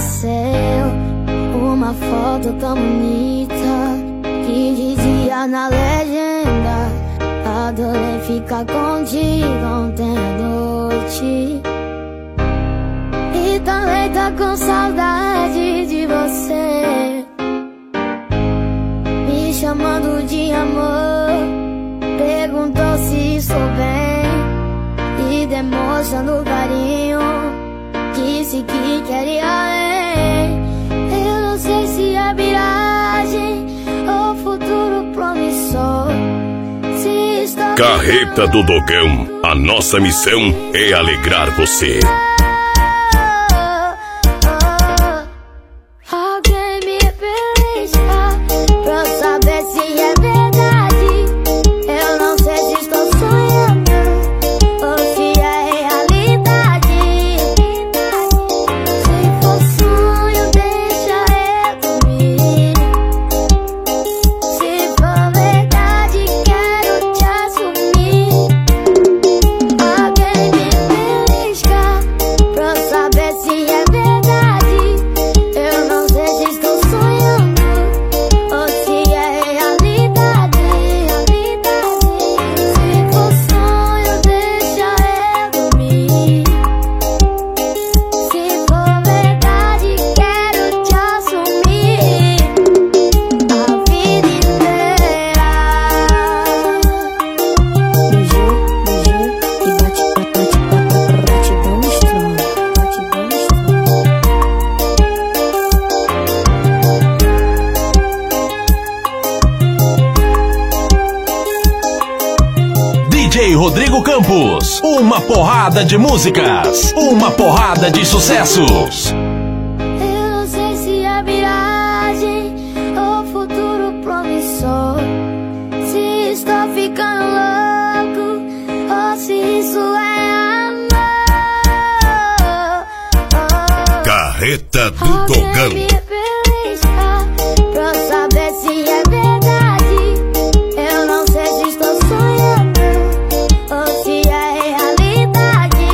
céu uma foto tão bonita que dizia na legenda: adorei ficar contigo ontem à noite. E também tá com saudade de você, me chamando de amor. Perguntou se estou bem e demonstrando carinho, disse que quer ir além. Eu não sei se é miragem ou futuro promissor. Se estou Carreta do Dogão, a nossa missão é alegrar você. Alguém me belisca pra saber se é verdade. Eu não sei se estou sonhando ou se é realidade. Se for sonho, deixa eu dormir. Se for verdade, quero te assumir. Alguém me belisca pra saber se é verdade. Eu não sei se estou sonhando ou se é realidade. Se for sonho, deixa eu dormir. Se for verdade, quero te assumir a vida inteira. Beijo, beijo e bate, bate, bate, batidão strong, batidão strong. DJ Rodrigo Campos, uma porrada de músicas, uma porrada de sucessos. Eu não sei se é miragem ou futuro promissor. Se estou ficando louco ou se isso é amor. Carreta do Alguém Dogão. me belisca pra saber se é verdade. Eu não sei se estou sonhando ou se é realidade.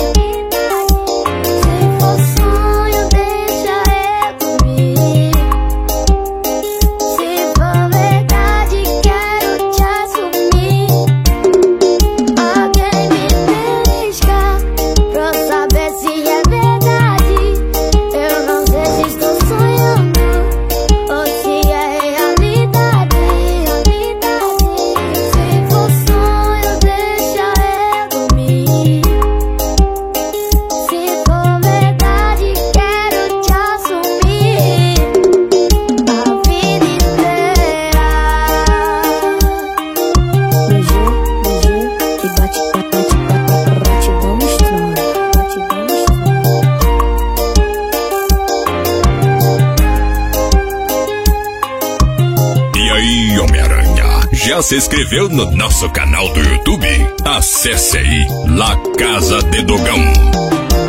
Se for sonho, deixa eu dormir. Se for verdade, quero te assumir. Alguém me belisca pra saber se é verdade. Eu não sei se estou sonhando ou se é realidade. Se for sonho, deixa eu dormir. Se for verdade, quero te assumir a vida inteira. Beijo, beijo e bate, bate, bate, batidão strong, batidão strong. E aí, Homem-Aranha, já se inscreveu no nosso canal do YouTube? Acesse aí, La Casa de Dogão.